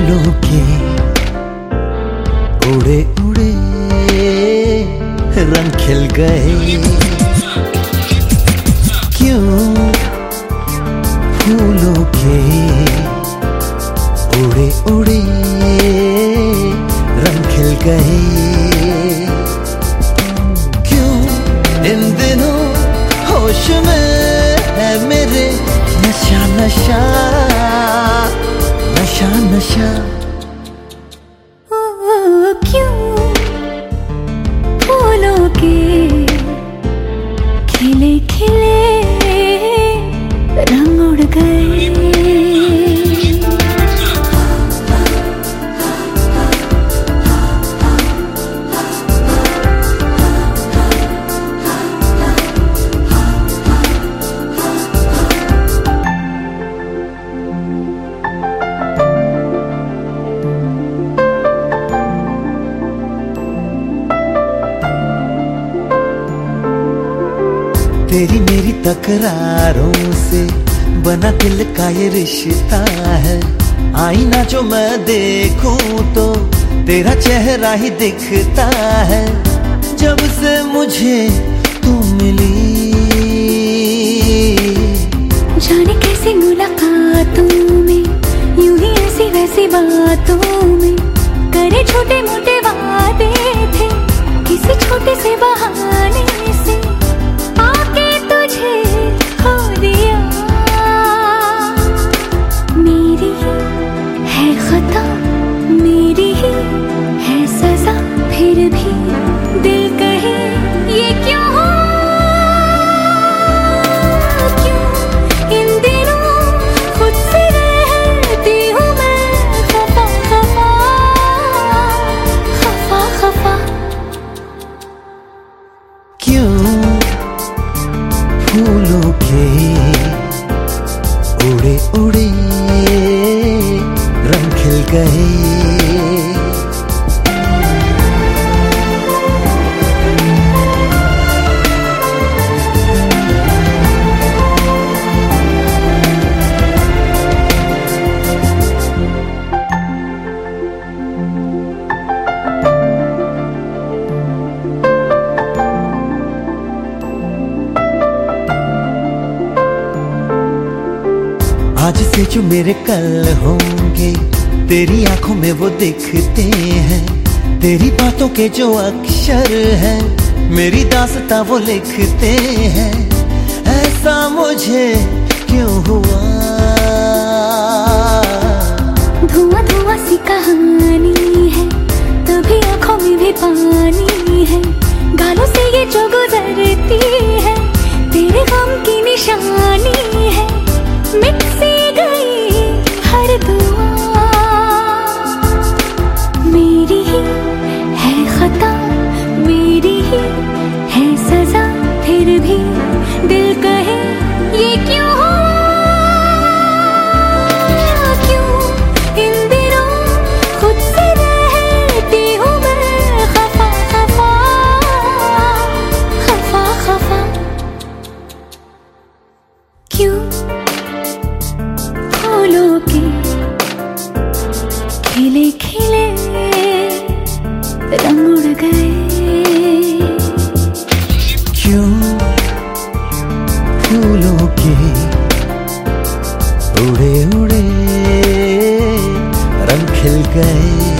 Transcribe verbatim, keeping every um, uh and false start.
फूलों के उड़े उड़े रंग खिल गए। क्यों फूलों के उड़े उड़े रंग खिल गए। क्यों इन दिनों होश में है मेरे नशा नशा नशा नशा। ओ क्यों फूलों के खिले खिले रंग उड़ गए। तेरी मेरी तकरारों से बना दिल का ये रिश्ता है। आईना जो मैं देखूं तो तेरा चेहरा ही दिखता है। जब से मुझे तू मिली जाने कैसी मुलाकातों में यूं ही ऐसी वैसी बातों में करे छोटे मोटे वादे थे किसी छोटे से बहाने से आके तुझे खो दिया। मेरी ही है खता मेरी ही है सजा फिर भी दिल कहे ये क्यों हो। क्यों इन दिनों खुद से रहती हूँ मैं खफा खफा खफा खफा। क्यों फूलों के उड़े उड़े रंग खिल गए। आज से जो मेरे कल होंगे तेरी आंखों में वो दिखते हैं। तेरी बातों के जो अक्षर हैं मेरी दास्तां वो लिखते हैं। ऐसा मुझे क्यों हुआ। धुआं धुआं सी कहानी है तभी आंखों में भी पानी है। गालों से ये जो गुजरती है तेरे गम की निशानी है। मिट सी गई हर दुआ मेरी ही है खता मेरी ही है सजा फिर भी दिल कहे ये क्यों हो। क्यों इन दिनों खुद से रहती हूँ मैं खफा खफा खफा खफा। क्यों फूलों के खिले खिले रंग उड़ गए। क्यों फूलों के उड़े उड़े रंग खिल गए।